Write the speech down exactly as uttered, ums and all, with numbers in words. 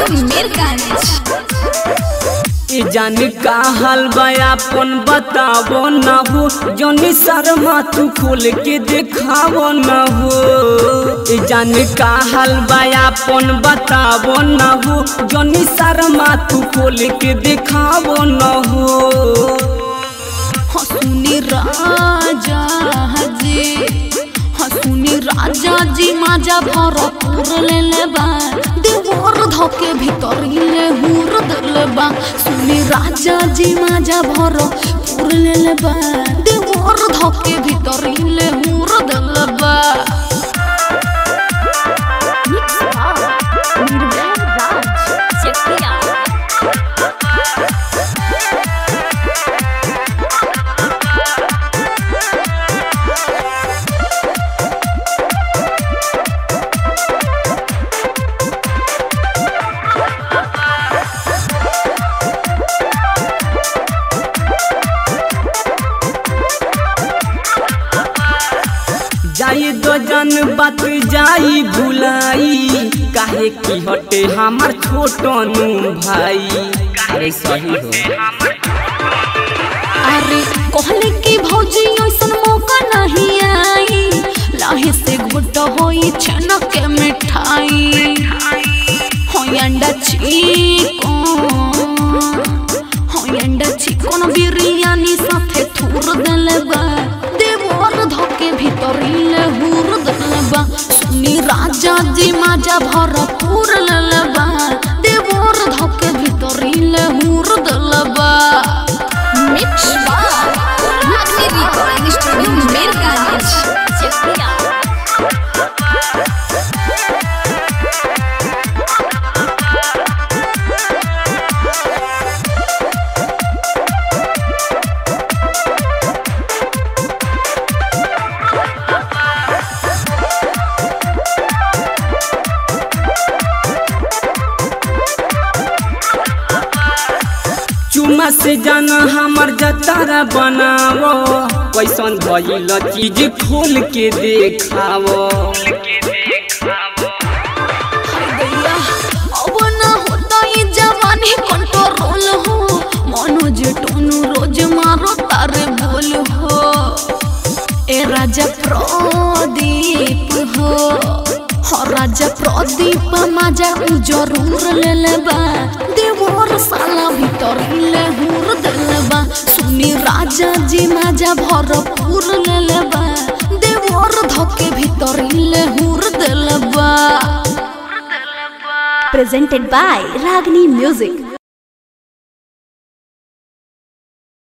ए जान का हाल बयापन बतावो न हो जनी शर्मा तू खोल के देखावो न हो। ए जान का हाल बयापन बतावो न हो जनी शर्मा तू खोल के देखावो न हो। हसुनी राजा जी हसुनी राजा जी माजा भरपूर ले लेबा देवर धके भीतर ले हुर दलबा। सुनी राजा जी माजा भरपूर ले लेबा देवर धके भीतर ले हुर दलबा। जाई दो जन बात जाई भुलाई काहे की हटे हमार छोटनू भाई। अरे सही हो अरे कहले की भौजी ऐसन मौका नहीं आई लाहे से घुट होई छनक के मिठाई होई अंडा चिकन होई अंडा चिकन बिरयानी साथे थूर दलबा देवर धके भीतर ले हुर दलबा। सुनी राजा जी माजा भरपूर ललबा देवर धके भीतर ले हुर दलबा। मिक्स चुमा से जाना हमार जतारा बनावो कैसन भइल चीज खोल के देखावो। अब ना होता ये जवानी कंट्रोल हो मनोज टोनू रोज मारो तारे बोल हो। ए राजा प्रदीप हो हो राजा प्रदीप माजा जरूर ले लेबा देवर साला भीतर ले हुर दलबा। सुनी राजा जी माजा भरपूर ले लेबा देवर धके भीतर ले हुर दलबा। Presented by Ragini Music।